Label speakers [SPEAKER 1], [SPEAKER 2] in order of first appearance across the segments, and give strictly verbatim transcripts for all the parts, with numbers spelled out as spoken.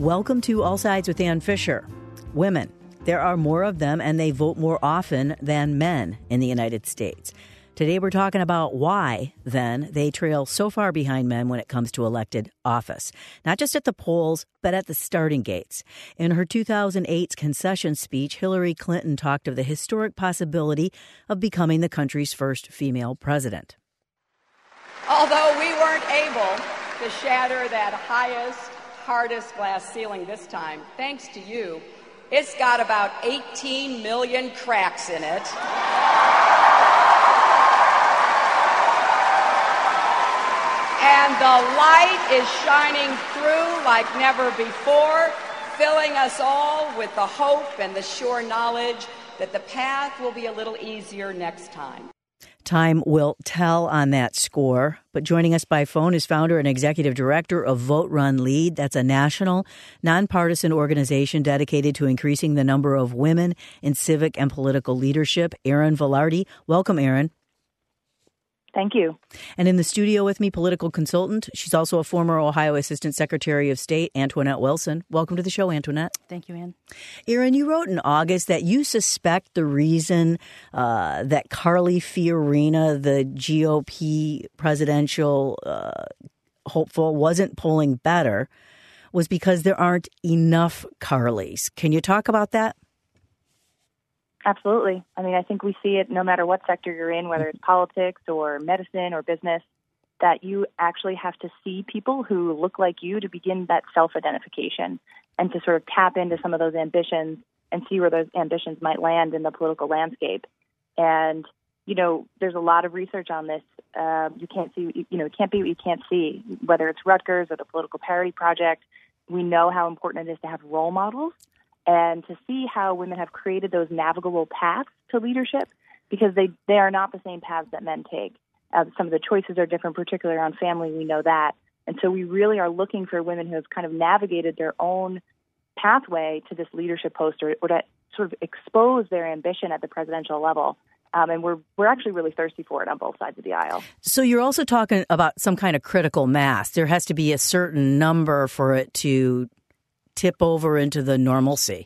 [SPEAKER 1] Welcome to All Sides with Ann Fisher. Women. There are more of them, and they vote more often than men in the United States. Today we're talking about why, then, they trail so far behind men when it comes to elected office. Not just at the polls, but at the starting gates. In her two thousand eight concession speech, Hillary Clinton talked of the historic possibility of becoming the country's first female president.
[SPEAKER 2] Although we weren't able to shatter that highest, hardest glass ceiling this time, thanks to you, it's got about eighteen million cracks in it. And the light is shining through like never before, filling us all with the hope and the sure knowledge that the path will be a little easier next time.
[SPEAKER 1] Time will tell on that score. But joining us by phone is founder and executive director of Vote Run Lead. That's a national, nonpartisan organization dedicated to increasing the number of women in civic and political leadership. Erin Vilardi. Welcome, Erin.
[SPEAKER 3] Thank you.
[SPEAKER 1] And in the studio with me, political consultant. She's also a former Ohio Assistant Secretary of State, Antoinette Wilson. Welcome to the show, Antoinette.
[SPEAKER 4] Thank you, Ann.
[SPEAKER 1] Erin, you wrote in August that you suspect the reason uh, that Carly Fiorina, the G O P presidential uh, hopeful, wasn't polling better was because there aren't enough Carlys. Can you talk about that?
[SPEAKER 3] Absolutely. I mean, I think we see it no matter what sector you're in, whether it's politics or medicine or business, that you actually have to see people who look like you to begin that self-identification and to sort of tap into some of those ambitions and see where those ambitions might land in the political landscape. And, you know, there's a lot of research on this. Uh, you can't see, you know, it can't be what you can't see, whether it's Rutgers or the Political Parity Project. We know how important it is to have role models and to see how women have created those navigable paths to leadership, because they, they are not the same paths that men take. Uh, some of the choices are different, particularly around family, we know that. And so we really are looking for women who have kind of navigated their own pathway to this leadership post, or, or to sort of expose their ambition at the presidential level. Um, and we're we're actually really thirsty for it on both sides of the aisle.
[SPEAKER 1] So you're also talking about some kind of critical mass. There has to be a certain number for it to tip over into the normalcy.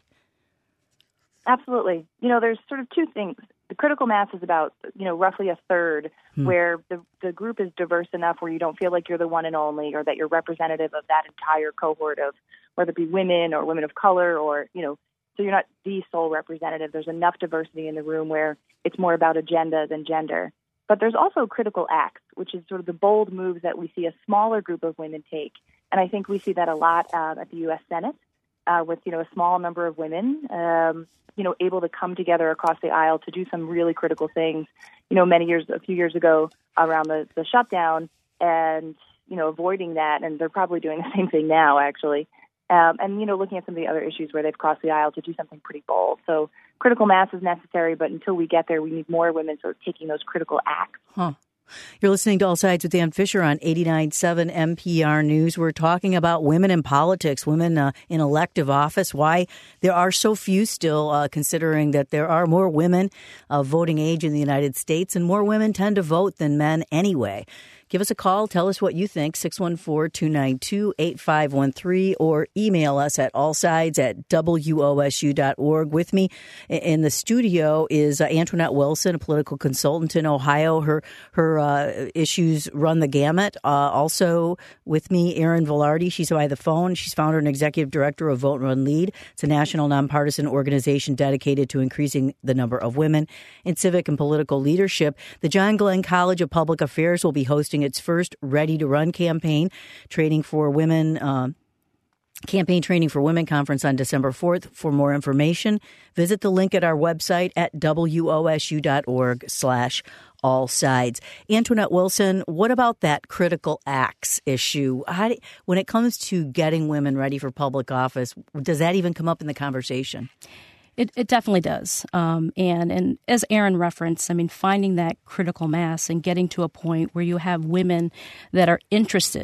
[SPEAKER 3] Absolutely. You know, there's sort of two things. The critical mass is about, you know, roughly a third, hmm. where the, the group is diverse enough where you don't feel like you're the one and only, or that you're representative of that entire cohort of, whether it be women or women of color, or, you know, so you're not the sole representative. There's enough diversity in the room where it's more about agenda than gender. But there's also critical acts, which is sort of the bold moves that we see a smaller group of women take. And I think we see that a lot uh, at the U S Senate uh, with, you know, a small number of women, um, you know, able to come together across the aisle to do some really critical things, you know, many years, a few years ago around the, the shutdown and, you know, avoiding that. And they're probably doing the same thing now, actually. Um, and, you know, looking at some of the other issues where they've crossed the aisle to do something pretty bold. So critical mass is necessary, but until we get there, we need more women sort of taking those critical acts.
[SPEAKER 1] Huh. You're listening to All Sides with Ann Fisher on eighty-nine point seven N P R News. We're talking about women in politics, women uh, in elective office, why there are so few still, uh, considering that there are more women of voting age in the United States, and more women tend to vote than men anyway. Give us a call. Tell us what you think, six one four, two nine two, eight five one three, or email us at allsides at W O S U dot org. With me in the studio is uh, Antoinette Wilson, a political consultant in Ohio. Her her uh, issues run the gamut. Uh, also with me, Erin Vilardi. She's by the phone. She's founder and executive director of Vote Run Lead. It's a national nonpartisan organization dedicated to increasing the number of women in civic and political leadership. The John Glenn College of Public Affairs will be hosting its first Ready to Run campaign, training for women, uh, campaign training for women conference on December fourth. For more information, visit the link at our website at W O S U dot org slash all sides. Antoinette Wilson, what about that critical acts issue? How do, when it comes to getting women ready for public office, does that even come up in the conversation?
[SPEAKER 4] It, it definitely does. Um, and, and as Erin referenced, I mean, finding that critical mass and getting to a point where you have women that are interested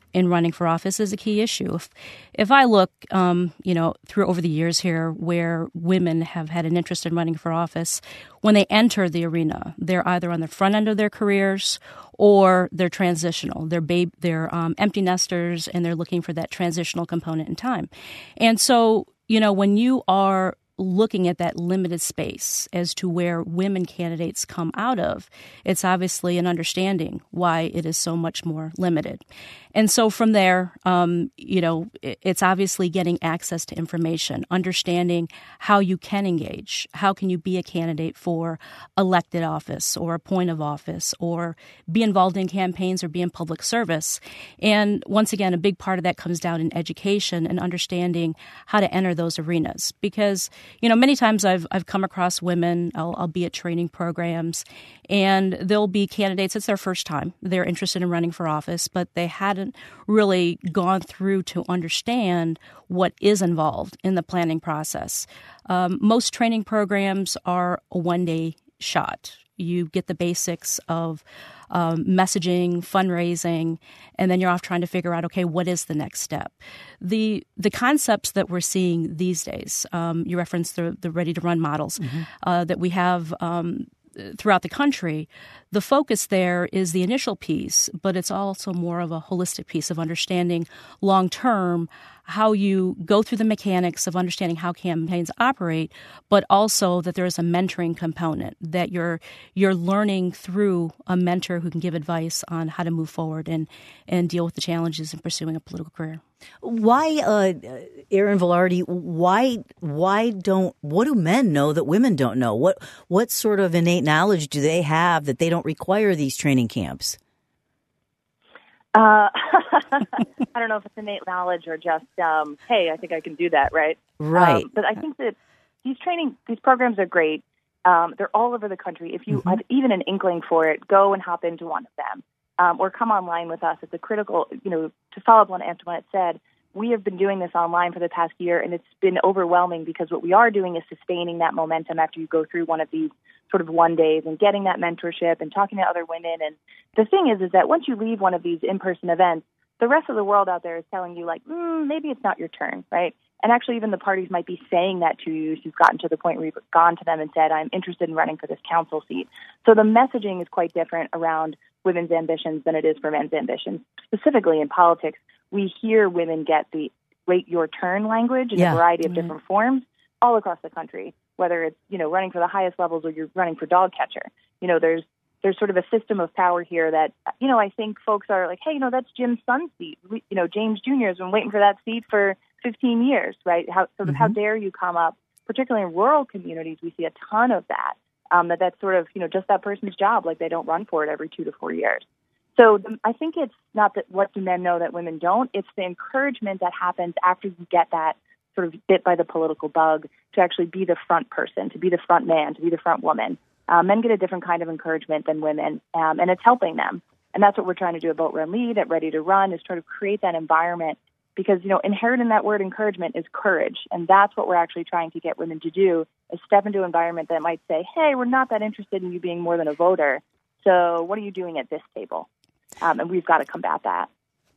[SPEAKER 4] in running for office is a key issue. If, if I look, um, you know, through over the years here where women have had an interest in running for office, when they enter the arena, they're either on the front end of their careers or they're transitional. They're babe, they're um, empty nesters, and they're looking for that transitional component in time. And so, you know, when you are looking at that limited space as to where women candidates come out of, it's obviously an understanding why it is so much more limited. And so from there, um, you know, it's obviously getting access to information, understanding how you can engage. How can you be a candidate for elected office or a point of office or be involved in campaigns or be in public service? And once again, a big part of that comes down in education and understanding how to enter those arenas. Because, you know, many times I've I've come across women, I'll, I'll be at training programs, and they'll be candidates. It's their first time. They're interested in running for office, but they hadn't really gone through to understand what is involved in the planning process. Um, most training programs are a one-day shot. You get the basics of um, messaging, fundraising, and then you're off trying to figure out, okay, what is the next step? The the concepts that we're seeing these days, um, you referenced the, the Ready to Run models mm-hmm. uh, that we have um, throughout the country. The focus there is the initial piece, but it's also more of a holistic piece of understanding long-term how you go through the mechanics of understanding how campaigns operate, but also that there is a mentoring component, that you're you're learning through a mentor who can give advice on how to move forward and, and deal with the challenges in pursuing a political career.
[SPEAKER 1] Why, uh, Erin Velarde, why why don't what do men know that women don't know? What what sort of innate knowledge do they have that they don't require these training camps?
[SPEAKER 3] Uh, I don't know if it's innate knowledge or just, um, hey, I think I can do that, right?
[SPEAKER 1] Right.
[SPEAKER 3] Um, but I think that these training, these programs are great. Um, they're all over the country. If you mm-hmm. have even an inkling for it, go and hop into one of them, um, or come online with us. It's a critical, you know, to follow up on what Antoinette said, we have been doing this online for the past year, and it's been overwhelming because what we are doing is sustaining that momentum after you go through one of these sort of one days and getting that mentorship and talking to other women. And the thing is, is that once you leave one of these in-person events, the rest of the world out there is telling you, like, mm, maybe it's not your turn, right? And actually, even the parties might be saying that to you if you've gotten to the point where you've gone to them and said, I'm interested in running for this council seat. So the messaging is quite different around women's ambitions than it is for men's ambitions. Specifically in politics, we hear women get the wait your turn language in yeah. a variety of mm-hmm. different forms all across the country, whether it's, you know, running for the highest levels or you're running for dog catcher. You know, there's there's sort of a system of power here that, you know, I think folks are like, hey, you know, that's Jim's son's seat. We, you know, James Junior has been waiting for that seat for fifteen years, right? How sort of mm-hmm. how dare you come up, particularly in rural communities, we see a ton of that, um, that that's sort of, you know, just that person's job, like they don't run for it every two to four years. So the, I think it's not that what do men know that women don't, it's the encouragement that happens after you get that sort of bit by the political bug to actually be the front person, to be the front man, to be the front woman. Um, men get a different kind of encouragement than women, um, and it's helping them. And that's what we're trying to do at Vote Run Lead, at Ready to Run, is try to create that environment because, you know, inherent in that word encouragement is courage. And that's what we're actually trying to get women to do, is step into an environment that might say, hey, we're not that interested in you being more than a voter. So what are you doing at this table? Um, and we've got to combat that.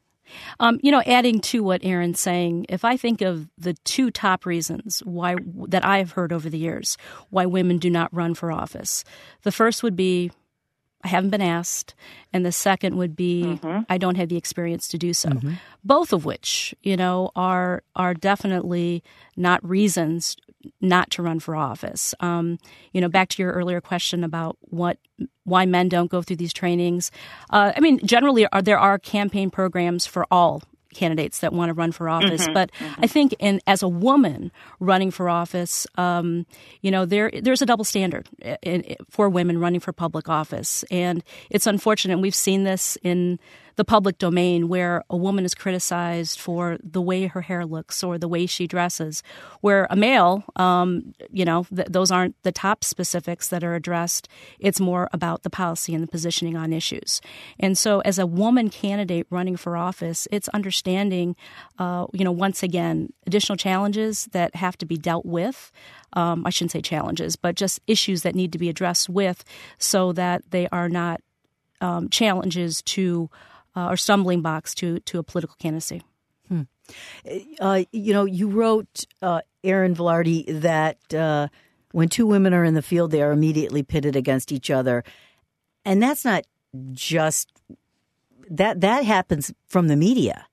[SPEAKER 4] Um, you know, adding to what Erin's saying, if I think of the two top reasons why that I have heard over the years why women do not run for office, the first would be I haven't been asked, and the second would be mm-hmm. I don't have the experience to do so. Mm-hmm. Both of which, you know, are are definitely not reasons not to run for office. Um, you know, back to your earlier question about what why men don't go through these trainings. Uh, I mean, generally, are, there are campaign programs for all candidates that want to run for office. Mm-hmm, but mm-hmm. I think in as a woman running for office, um, you know, there there's a double standard in, in, for women running for public office. And it's unfortunate. We've seen this in the public domain where a woman is criticized for the way her hair looks or the way she dresses, where a male, um, you know, th- those aren't the top specifics that are addressed. It's more about the policy and the positioning on issues. And so as a woman candidate running for office, it's understanding, uh, you know, once again, additional challenges that have to be dealt with. Um, I shouldn't say challenges, but just issues that need to be addressed with so that they are not um, challenges to uh, or stumbling blocks to to a political candidacy.
[SPEAKER 1] Hmm. Uh, you know, you wrote, uh, Erin Vilardi, that uh, when two women are in the field, they are immediately pitted against each other. And that's not just that that happens from the media.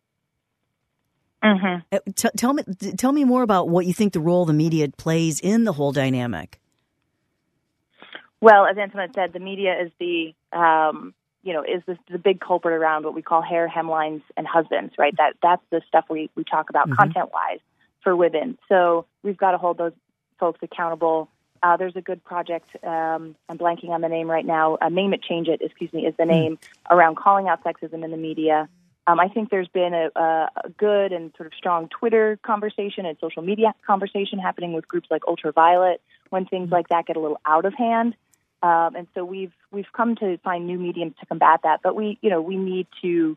[SPEAKER 3] Mm-hmm.
[SPEAKER 1] T- tell me, tell me more about what you think the role the media plays in the whole dynamic.
[SPEAKER 3] Well, as Antoinette said, the media is the um, you know is the, the big culprit around what we call hair, hemlines, and husbands. Right? That that's the stuff we we talk about mm-hmm. content wise for women. So we've got to hold those folks accountable. Uh, there's a good project. Um, I'm blanking on the name right now. Uh, Name It, Change It, excuse me, is the name mm-hmm. around calling out sexism in the media. Um, I think there's been a, a good and sort of strong Twitter conversation and social media conversation happening with groups like Ultraviolet when things like that get a little out of hand. Um, and so we've we've come to find new mediums to combat that. But we, you know, we need to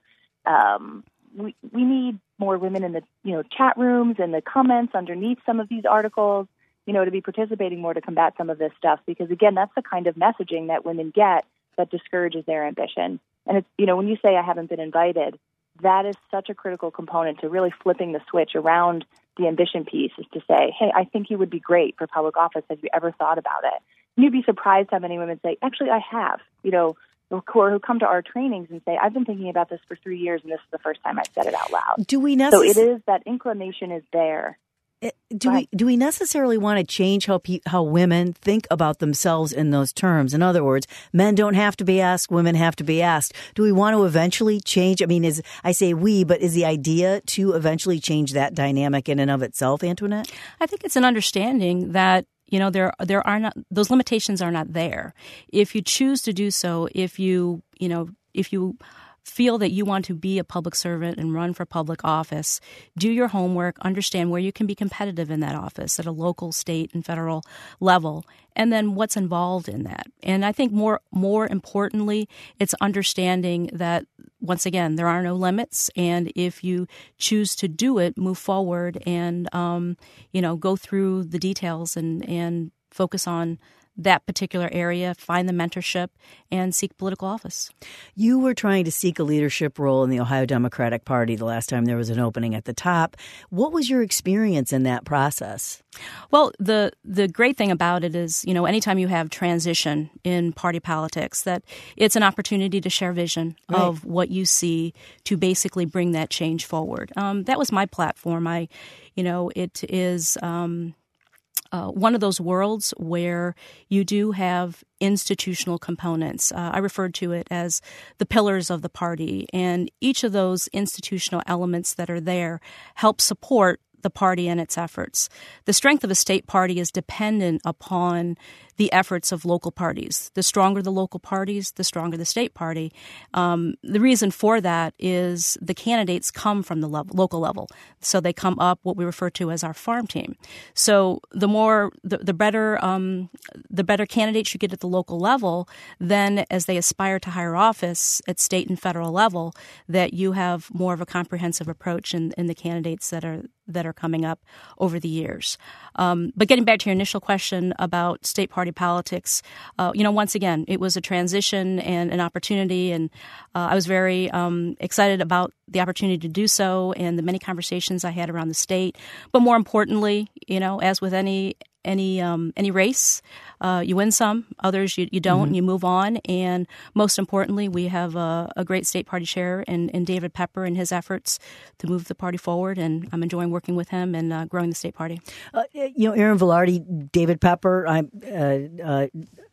[SPEAKER 3] um, we we need more women in the you know chat rooms and the comments underneath some of these articles, you know, to be participating more to combat some of this stuff. Because again, that's the kind of messaging that women get that discourages their ambition. And it's you know when you say I haven't been invited, that is such a critical component to really flipping the switch around the ambition piece, is to say, hey, I think you would be great for public office. Have you ever thought about it? And you'd be surprised how many women say, actually, I have, you know, who come to our trainings and say, I've been thinking about this for three years, and this is the first time I've said it out loud.
[SPEAKER 1] Do we necess-
[SPEAKER 3] so it is, that inclination is there.
[SPEAKER 1] Do we do we necessarily want to change how pe- how women think about themselves in those terms? In other words, men don't have to be asked, women have to be asked. Do we want to eventually change? I mean, is I say we, but is the idea to eventually change that dynamic in and of itself, Antoinette?
[SPEAKER 4] I think it's an understanding that, you know, there there are not, those limitations are not there. If you choose to do so, if you, you know, if you feel that you want to be a public servant and run for public office, do your homework, understand where you can be competitive in that office at a local, state, and federal level, and then what's involved in that. And I think more more importantly, it's understanding that, once again, there are no limits, and if you choose to do it, move forward and, um, you know, go through the details and, and focus on that particular area, find the mentorship, and seek political office.
[SPEAKER 1] You were trying to seek a leadership role in the Ohio Democratic Party the last time there was an opening at the top. What was your experience in that process?
[SPEAKER 4] Well, the the great thing about it is, you know, anytime you have transition in party politics, that it's an opportunity to share vision right. of what you see to basically bring that change forward. Um, that was my platform. I, you know, it is Um, Uh, one of those worlds where you do have institutional components. Uh, I referred to it as the pillars of the party, and each of those institutional elements that are there help support the party and its efforts. The strength of a state party is dependent upon the efforts of local parties. The stronger the local parties, the stronger the state party. Um, the reason for that is the candidates come from the level, local level. So they come up what we refer to as our farm team. So the more, the, the better, um, the better candidates you get at the local level, then as they aspire to higher office at state and federal level, that you have more of a comprehensive approach in, in the candidates that are that are coming up over the years. Um, but getting back to your initial question about state party politics, uh, you know, once again, it was a transition and an opportunity, and uh, I was very um, excited about the opportunity to do so and the many conversations I had around the state. But more importantly, you know, as with any any um, any race, uh, you win some, others you, you don't, mm-hmm. and you move on. And most importantly, we have a, a great state party chair in, in David Pepper and his efforts to move the party forward. And I'm enjoying working with him and uh, growing the state party.
[SPEAKER 1] Uh, you know, Erin Vilardi, David Pepper, I'm. Uh, uh,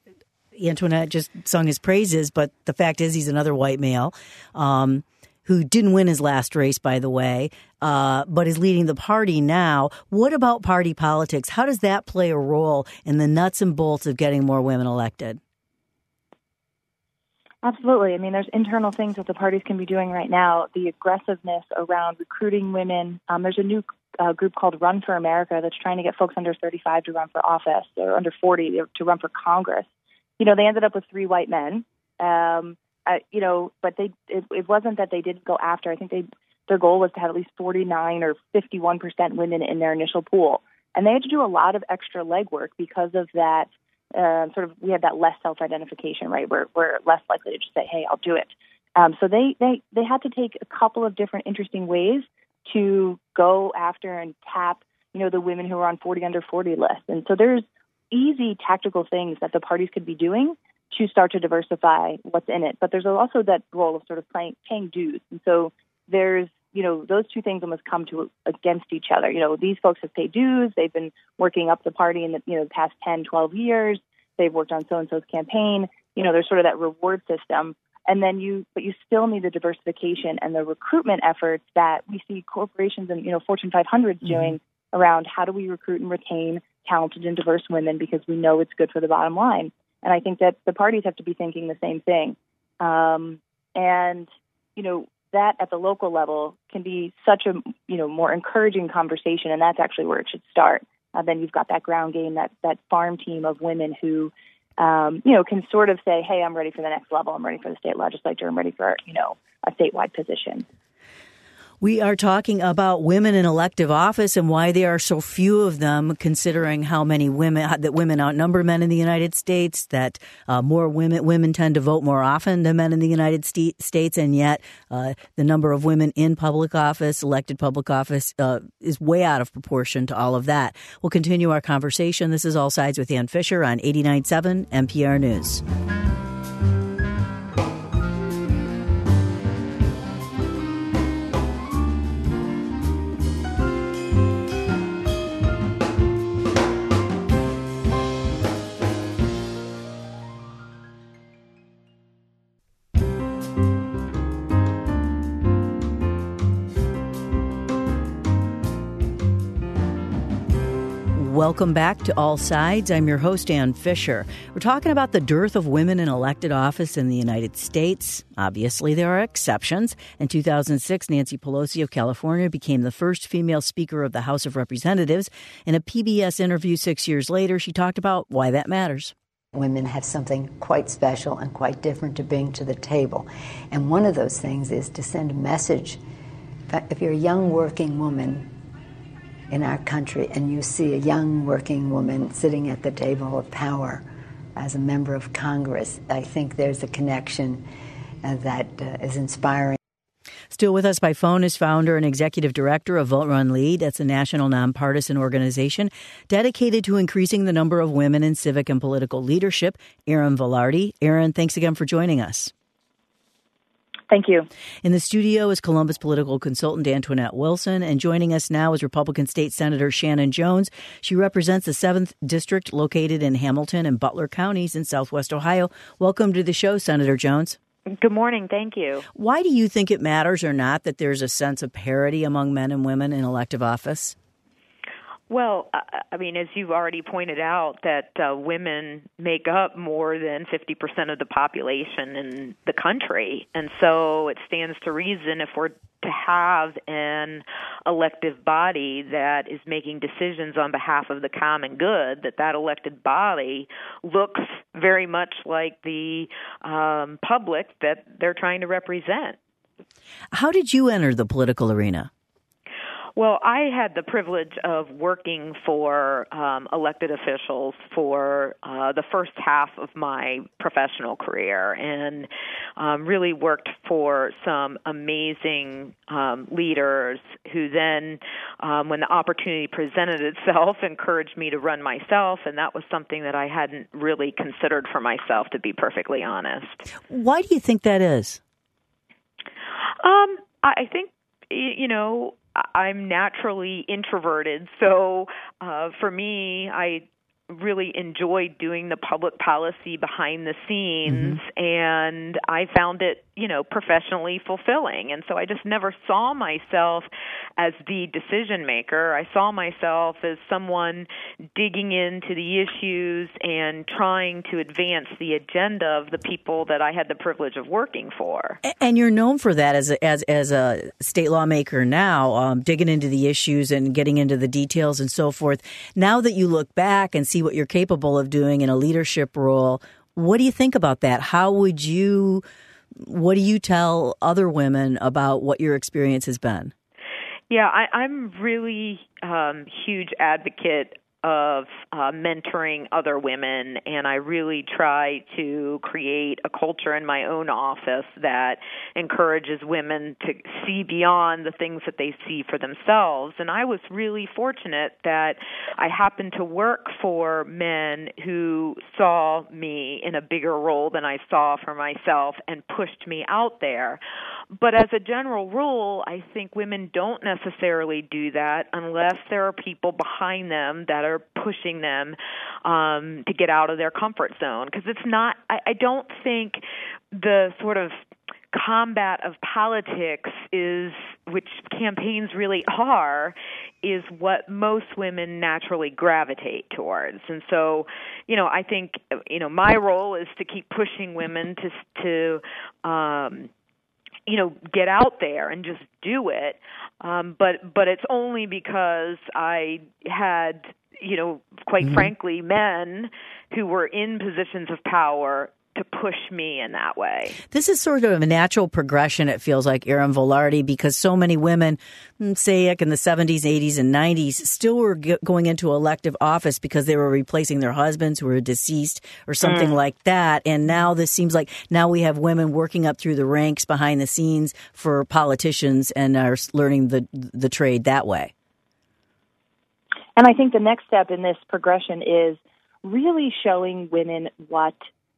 [SPEAKER 1] Antoinette just sung his praises, but the fact is he's another white male. Um, who didn't win his last race, by the way, uh, but is leading the party now. What about party politics? How does that play a role in the nuts and bolts of getting more women elected?
[SPEAKER 3] Absolutely. I mean, there's internal things that the parties can be doing right now. The aggressiveness around recruiting women. Um, there's a new uh, group called Run for America that's trying to get folks under thirty-five to run for office, or under forty to run for Congress. You know, they ended up with three white men. Um, Uh, you know, but they it, it wasn't that they didn't go after. I think they their goal was to have at least forty-nine or fifty-one percent women in their initial pool. And they had to do a lot of extra legwork because of that uh, sort of, we had that less self-identification, right? We're, we're less likely to just say, hey, I'll do it. Um, so they, they, they had to take a couple of different interesting ways to go after and tap, you know, the women who are on forty under forty lists. And so there's easy tactical things that the parties could be doing to start to diversify what's in it. But there's also that role of sort of playing, paying dues. And so there's, you know, those two things almost come to against each other. You know, these folks have paid dues. They've been working up the party in the, you know, the past ten, twelve years. They've worked on so-and-so's campaign. You know, there's sort of that reward system. And then you, but you still need the diversification and the recruitment efforts that we see corporations and, you know, Fortune five hundreds mm-hmm. doing around how do we recruit and retain talented and diverse women because we know it's good for the bottom line. And I think that the parties have to be thinking the same thing. Um, and, you know, that at the local level can be such a, you know, more encouraging conversation, and that's actually where it should start. Uh, then you've got that ground game, that, that farm team of women who, um, you know, can sort of say, hey, I'm ready for the next level. I'm ready for the state legislature. I'm ready for, you know, a statewide position.
[SPEAKER 1] We are talking about women in elective office and why there are so few of them, considering how many women, that women outnumber men in the United States, that uh, more women women tend to vote more often than men in the United States, and yet uh, the number of women in public office, elected public office, uh, is way out of proportion to all of that. We'll continue our conversation. This is All Sides with Ann Fisher on eighty-nine point seven N P R News. Welcome back to All Sides. I'm your host, Ann Fisher. We're talking about the dearth of women in elected office in the United States. Obviously, there are exceptions. In two thousand six, Nancy Pelosi of California became the first female Speaker of the House of Representatives. In a P B S interview six years later, she talked about why that matters.
[SPEAKER 5] Women have something quite special and quite different to bring to the table. And one of those things is to send a message. If you're a young working woman in our country and you see a young working woman sitting at the table of power as a member of Congress, I think there's a connection uh, that uh, is inspiring.
[SPEAKER 1] Still with us by phone is founder and executive director of Vote Run Lead. That's a national nonpartisan organization dedicated to increasing the number of women in civic and political leadership, Erin Vilardi. Erin, thanks again for joining us.
[SPEAKER 3] Thank you.
[SPEAKER 1] In the studio is Columbus political consultant Antoinette Wilson, and joining us now is Republican State Senator Shannon Jones. She represents the seventh District located in Hamilton and Butler counties in southwest Ohio. Welcome to the show, Senator Jones.
[SPEAKER 6] Good morning. Thank you.
[SPEAKER 1] Why do you think it matters or not that there's a sense of parity among men and women in elective office?
[SPEAKER 6] Well, I mean, as you've already pointed out, that uh, women make up more than fifty percent of the population in the country. And so it stands to reason if we're to have an elective body that is making decisions on behalf of the common good, that that elected body looks very much like the um, public that they're trying to represent.
[SPEAKER 1] How did you enter the political arena?
[SPEAKER 6] Well, I had the privilege of working for um, elected officials for uh, the first half of my professional career, and um, really worked for some amazing um, leaders who then, um, when the opportunity presented itself, encouraged me to run myself, and that was something that I hadn't really considered for myself, to be perfectly honest.
[SPEAKER 1] Why do you think that is?
[SPEAKER 6] Um, I think, you know, I'm naturally introverted, so uh, for me, I really enjoyed doing the public policy behind the scenes, mm-hmm. and I found it, you know, professionally fulfilling. And so I just never saw myself as the decision maker. I saw myself as someone digging into the issues and trying to advance the agenda of the people that I had the privilege of working for.
[SPEAKER 1] And you're known for that as a, as as a state lawmaker now, um, digging into the issues and getting into the details and so forth. Now that you look back and see what you're capable of doing in a leadership role, what do you think about that? How would you, what do you tell other women about what your experience has been?
[SPEAKER 6] Yeah, I, I'm really um, huge advocate of uh, mentoring other women, and I really try to create a culture in my own office that encourages women to see beyond the things that they see for themselves. And I was really fortunate that I happened to work for men who saw me in a bigger role than I saw for myself and pushed me out there. But as a general rule, I think women don't necessarily do that unless there are people behind them that are pushing them um, to get out of their comfort zone. Because it's not, I, I don't think the sort of combat of politics is, which campaigns really are, is what most women naturally gravitate towards. And so, you know, I think, you know, my role is to keep pushing women to, to um, you know, get out there and just do it. Um, but but it's only because I had, you know, quite mm-hmm. frankly, men who were in positions of power to push me in that way.
[SPEAKER 1] This is sort of a natural progression, it feels like, Erin Volardi, because so many women, say in the seventies, eighties, and nineties, still were g- going into elective office because they were replacing their husbands who were deceased or something mm. like that. And now this seems like now we have women working up through the ranks behind the scenes for politicians and are learning the the trade that way.
[SPEAKER 3] And I think the next step in this progression is really showing women what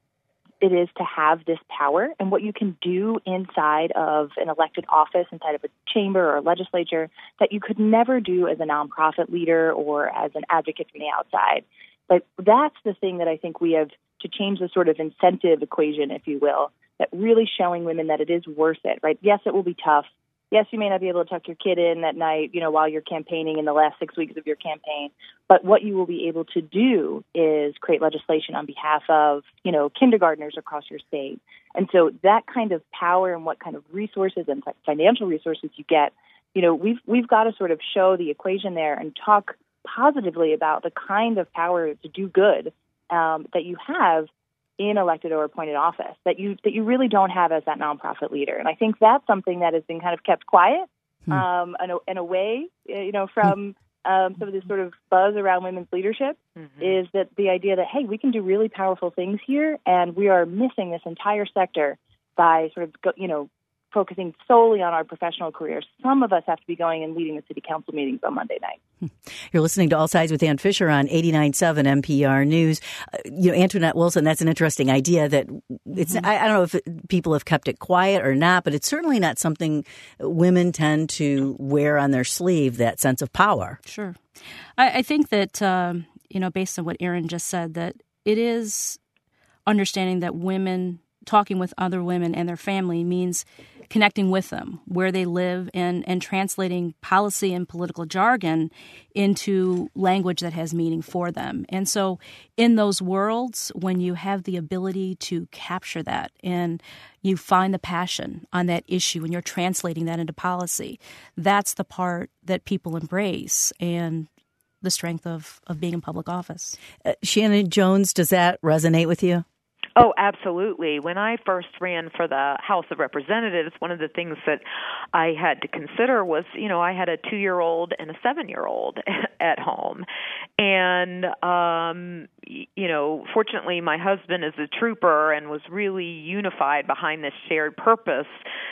[SPEAKER 3] it is to have this power and what you can do inside of an elected office, inside of a chamber or a legislature, that you could never do as a nonprofit leader or as an advocate from the outside. But that's the thing that I think we have to change the sort of incentive equation, if you will, that really showing women that it is worth it, right? Yes, it will be tough. Yes, you may not be able to tuck your kid in at night, you know, while you're campaigning in the last six weeks of your campaign. But what you will be able to do is create legislation on behalf of, you know, kindergartners across your state. And so that kind of power and what kind of resources and financial resources you get, you know, we've we've got to sort of show the equation there and talk positively about the kind of power to do good um, that you have in elected or appointed office that you that you really don't have as that nonprofit leader. And I think that's something that has been kind of kept quiet hmm. um, in, a, in a way, you know, from um, some of this sort of buzz around women's leadership mm-hmm. is that the idea that, hey, we can do really powerful things here, and we are missing this entire sector by sort of, you know, focusing solely on our professional careers. Some of us have to be going and leading the city council meetings on Monday night.
[SPEAKER 1] You're listening to All Sides with Ann Fisher on eighty-nine point seven N P R News. Uh, you know, Antoinette Wilson, that's an interesting idea that it's, mm-hmm. I, I don't know if it, people have kept it quiet or not, but it's certainly not something women tend to wear on their sleeve, that sense of power.
[SPEAKER 4] Sure. I, I think that, um, you know, based on what Erin just said, that it is understanding that women, talking with other women and their family means connecting with them where they live and, and translating policy and political jargon into language that has meaning for them. And so in those worlds, when you have the ability to capture that and you find the passion on that issue and you're translating that into policy, that's the part that people embrace and the strength of, of being in public office.
[SPEAKER 1] Uh, Shannon Jones, does that resonate with you?
[SPEAKER 6] Oh, absolutely. When I first ran for the House of Representatives, one of the things that I had to consider was, you know, I had a two-year-old and a seven-year-old at home. And, um, you know, fortunately, my husband is a trooper and was really unified behind this shared purpose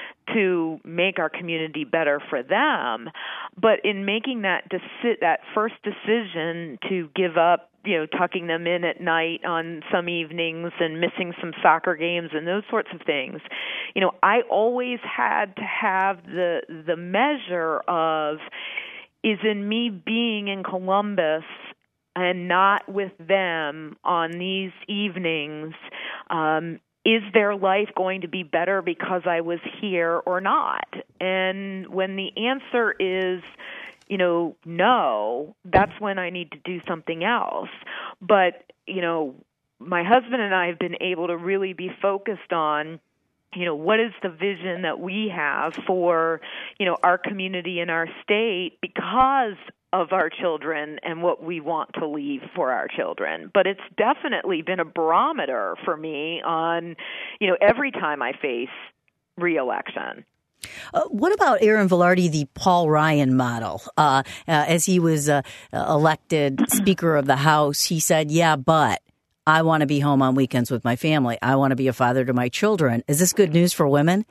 [SPEAKER 6] to make our community better for them. But in making that deci- that first decision to give up, you know, tucking them in at night on some evenings and missing some soccer games and those sorts of things, you know, I always had to have the the measure of, is in me being in Columbus and not with them on these evenings, um, is their life going to be better because I was here or not? And when the answer is, you know, no, that's when I need to do something else. But, you know, my husband and I have been able to really be focused on, you know, what is the vision that we have for, you know, our community and our state because of our children and what we want to leave for our children. But it's definitely been a barometer for me on, you know, every time I face re-election.
[SPEAKER 1] Uh, what about Aaron Velarde, the Paul Ryan model? Uh, uh, as he was uh, elected Speaker of the House, he said, yeah, but I want to be home on weekends with my family. I want to be a father to my children. Is this good news for women?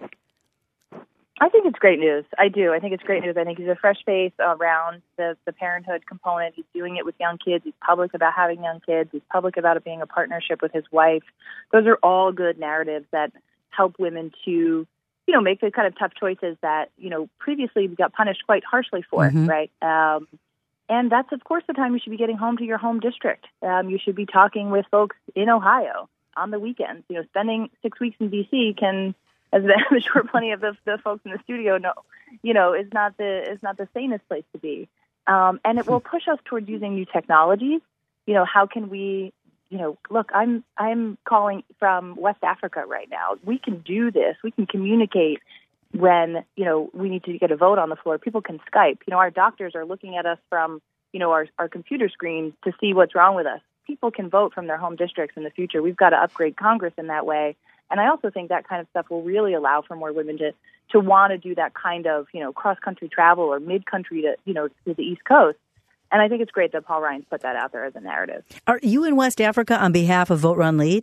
[SPEAKER 3] I think it's great news. I do. I think it's great news. I think he's a fresh face around the, the parenthood component. He's doing it with young kids. He's public about having young kids. He's public about it being a partnership with his wife. Those are all good narratives that help women to, you know, make the kind of tough choices that, you know, previously we got punished quite harshly for, mm-hmm. right? Um, and that's, of course, the time you should be getting home to your home district. Um, you should be talking with folks in Ohio on the weekends. You know, spending six weeks in D C can... as I'm sure plenty of the, the folks in the studio know, you know, is not the is not the sanest place to be. Um, and it will push us towards using new technologies. You know, how can we, you know, look, I'm I'm calling from West Africa right now. We can do this. We can communicate when, you know, we need to get a vote on the floor. People can Skype. You know, our doctors are looking at us from, you know, our, our computer screens to see what's wrong with us. People can vote from their home districts in the future. We've got to upgrade Congress in that way. And I also think that kind of stuff will really allow for more women to, to want to do that kind of, you know, cross-country travel or mid-country to, you know, to the East Coast. And I think it's great that Paul Ryan's put that out there as a narrative. Are
[SPEAKER 1] you in West Africa on behalf of Vote Run Lead?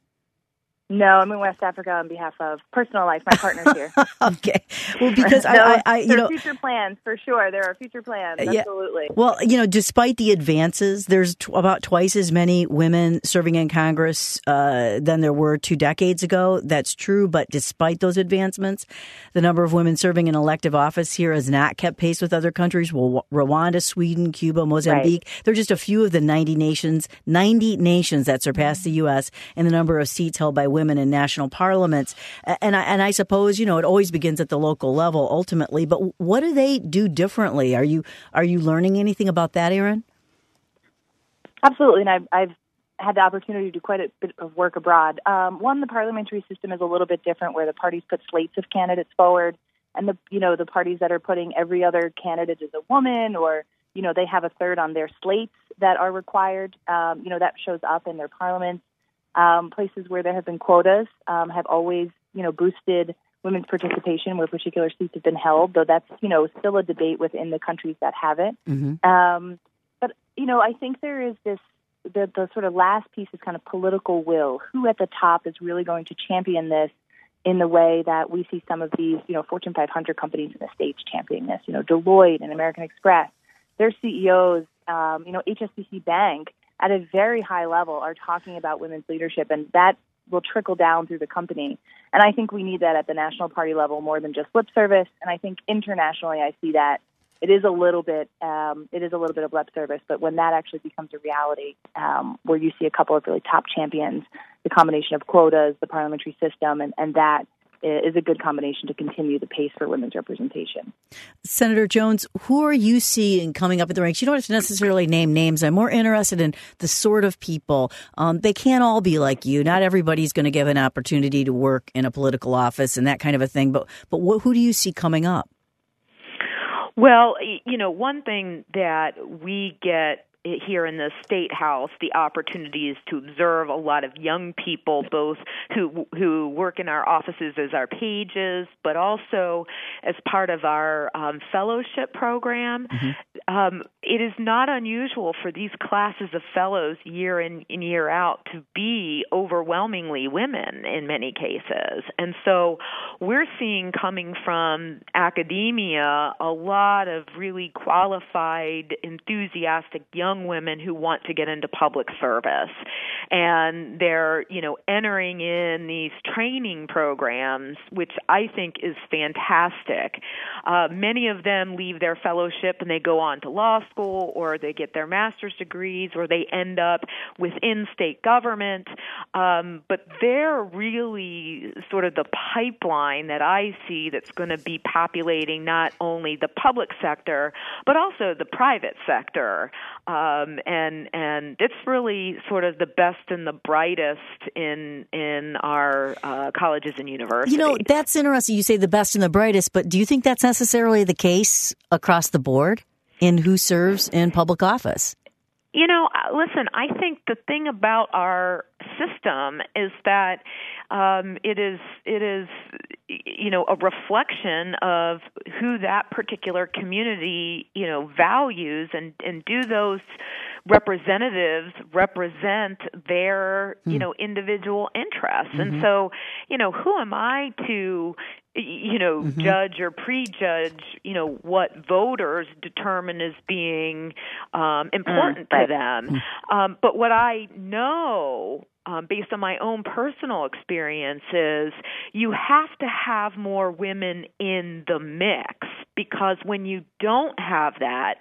[SPEAKER 3] No, I'm in West Africa on behalf of Personal Life. My partner's here.
[SPEAKER 1] Okay. Well, because
[SPEAKER 3] so
[SPEAKER 1] I, I, I, you
[SPEAKER 3] there
[SPEAKER 1] know,
[SPEAKER 3] are future plans for sure. There are future plans. Absolutely.
[SPEAKER 1] Yeah. Well, you know, despite the advances, there's t- about twice as many women serving in Congress uh, than there were two decades ago. That's true. But despite those advancements, the number of women serving in elective office here has not kept pace with other countries. Well, Rwanda, Sweden, Cuba, Mozambique. Right. They're just a few of the ninety nations, ninety nations that surpass the U S in the number of seats held by women. Women in national parliaments. And I, and I suppose, you know, it always begins at the local level ultimately. But what do they do differently? Are you are you learning anything about that, Erin?
[SPEAKER 3] Absolutely. And I've, I've had the opportunity to do quite a bit of work abroad. Um, one, the parliamentary system is a little bit different where the parties put slates of candidates forward. And, the you know, the parties that are putting every other candidate as a woman or, you know, they have a third on their slates that are required. Um, you know, that shows up in their parliaments. Um, places where there have been quotas um, have always, you know, boosted women's participation where particular seats have been held, though that's, you know, still a debate within the countries that have it. Mm-hmm. Um, but, you know, I think there is this, the, the sort of last piece is kind of political will. Who at the top is really going to champion this in the way that we see some of these, you know, Fortune five hundred companies in the States championing this, you know, Deloitte and American Express, their C E Os, um, you know, H S B C Bank, at a very high level are talking about women's leadership, and that will trickle down through the company. And I think we need that at the national party level more than just lip service. And I think internationally I see that it is a little bit um, it is a little bit of lip service, but when that actually becomes a reality, um, where you see a couple of really top champions, the combination of quotas, the parliamentary system, and, and that is a good combination to continue the pace for women's representation.
[SPEAKER 1] Senator Jones, who are you seeing coming up in the ranks? You don't have to necessarily name names. I'm more interested in the sort of people. Um, they can't all be like you. Not everybody's going to give an opportunity to work in a political office and that kind of a thing. But but wh- who do you see coming up?
[SPEAKER 6] Well, you know, one thing that we get here in the State House, the opportunity is to observe a lot of young people, both who who work in our offices as our pages, but also as part of our um, fellowship program. Mm-hmm. Um, it is not unusual for these classes of fellows year in and year out to be overwhelmingly women in many cases. And so we're seeing coming from academia a lot of really qualified, enthusiastic young women who want to get into public service, and they're, you know, entering in these training programs, which I think is fantastic. Uh, many of them leave their fellowship and they go on to law school, or they get their master's degrees, or they end up within state government. Um, but they're really sort of the pipeline that I see that's going to be populating not only the public sector, but also the private sector. Um, and and it's really sort of the best and the brightest in in our uh, colleges and universities.
[SPEAKER 1] You know, that's interesting. You say the best and the brightest, but do you think that's necessarily the case across the board in who serves in public office?
[SPEAKER 6] You know, listen, I think the thing about our system is that um, it is it is you know, a reflection of who that particular community, you know, values, and, and do those representatives represent their, you know, individual interests. Mm-hmm. And so, you know, who am I to, you know, mm-hmm. judge or prejudge, you know, what voters determine as being um, important mm-hmm. to them. Mm-hmm. Um, but what I know, um, based on my own personal experience, is you have to have more women in the mix, because when you don't have that,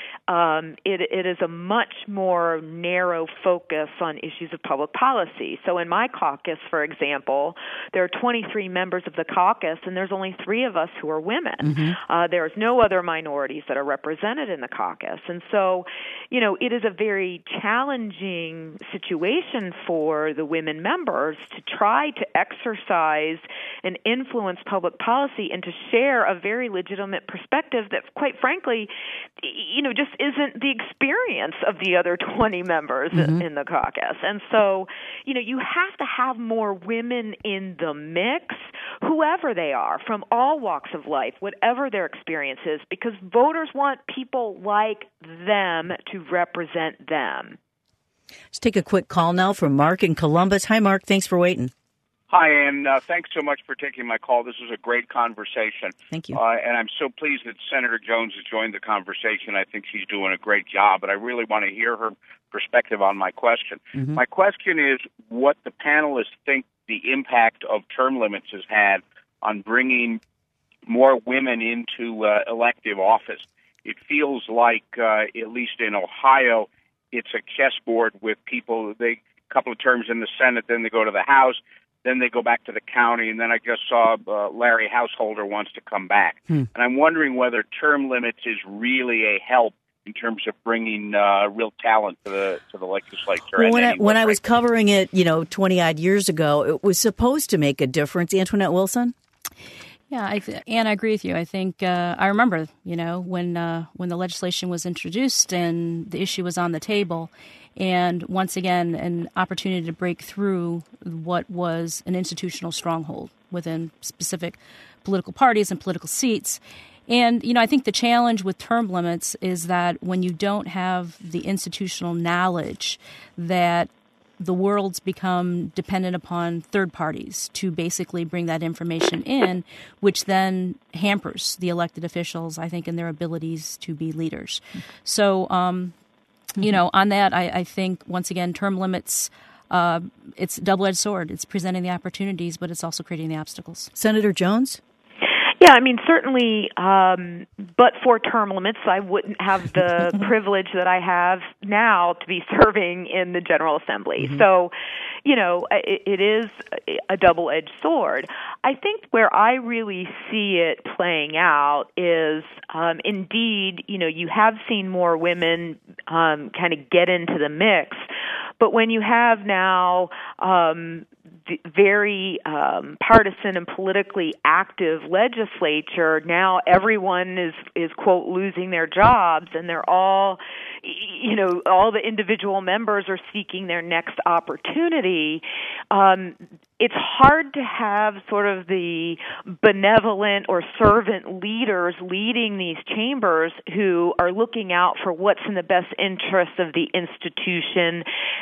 [SPEAKER 6] Um, it, it is a much more narrow focus on issues of public policy. So in my caucus, for example, there are twenty-three members of the caucus, and there's only three of us who are women. Mm-hmm. Uh, there's no other minorities that are represented in the caucus. And so, you know, it is a very challenging situation for the women members to try to exercise and influence public policy and to share a very legitimate perspective that, quite frankly, you know, just isn't the experience of the other twenty members mm-hmm. in the caucus. And so, you know, you have to have more women in the mix, whoever they are, from all walks of life, whatever their experience is, because voters want people like them to represent them.
[SPEAKER 1] Let's take a quick call now from Mark in Columbus. Hi, Mark. Thanks for waiting.
[SPEAKER 7] Hi, and uh, thanks so much for taking my call. This was a great conversation.
[SPEAKER 1] Thank you.
[SPEAKER 7] Uh, and I'm so pleased that Senator Jones has joined the conversation. I think she's doing a great job, but I really want to hear her perspective on my question. Mm-hmm. My question is what the panelists think the impact of term limits has had on bringing more women into uh, elective office. It feels like, uh, at least in Ohio, it's a chessboard with people, they a couple of terms in the Senate, then they go to the House, then they go back to the county, and then I just saw uh, Larry Householder wants to come back. Hmm. And I'm wondering whether term limits is really a help in terms of bringing uh, real talent to the to the legislature.
[SPEAKER 1] Well, when I, when I was covering it, you know, twenty-odd years ago, it was supposed to make a difference. Antoinette Wilson?
[SPEAKER 4] Yeah, I th- and I agree with you. I think uh, I remember, you know, when uh, when the legislation was introduced and the issue was on the table. And once again, an opportunity to break through what was an institutional stronghold within specific political parties and political seats. And, you know, I think the challenge with term limits is that when you don't have the institutional knowledge, that the world's become dependent upon third parties to basically bring that information in, which then hampers the elected officials, I think, in their abilities to be leaders. So, um You know, on that, I, I think, once again, term limits, uh, it's a double-edged sword. It's presenting the opportunities, but it's also creating the obstacles.
[SPEAKER 1] Senator Jones?
[SPEAKER 6] Yeah, I mean, certainly, um, but for term limits, I wouldn't have the privilege that I have now to be serving in the General Assembly. Mm-hmm. So, you know, it, it is a double-edged sword. I think where I really see it playing out is, um, indeed, you know, you have seen more women um, kind of get into the mix, but when you have now um, very um, partisan and politically active legislature, now everyone is, is, quote, losing their jobs, and they're all, you know, all the individual members are seeking their next opportunity. Um, it's hard to have sort of the benevolent or servant leaders leading these chambers who are looking out for what's in the best interest of the institution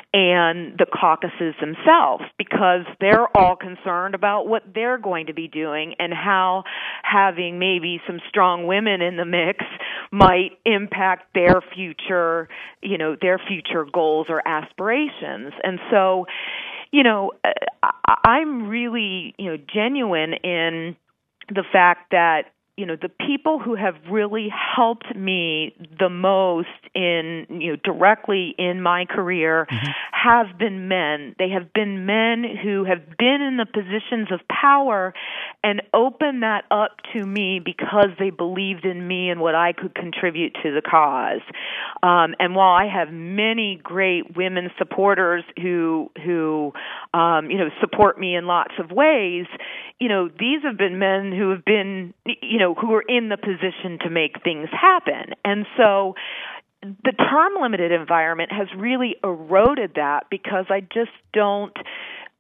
[SPEAKER 6] and the caucuses themselves, because they're all concerned about what they're going to be doing and how having maybe some strong women in the mix might impact their future, you know, their future goals or aspirations. And so, you know, I'm really, you know, genuine in the fact that, you know, the people who have really helped me the most in, you know, directly in my career mm-hmm. have been men. They have been men who have been in the positions of power and opened that up to me because they believed in me and what I could contribute to the cause. Um, and while I have many great women supporters who, who, um, you know, support me in lots of ways, you know, these have been men who have been, you know, who are in the position to make things happen. And so the term limited environment has really eroded that, because I just don't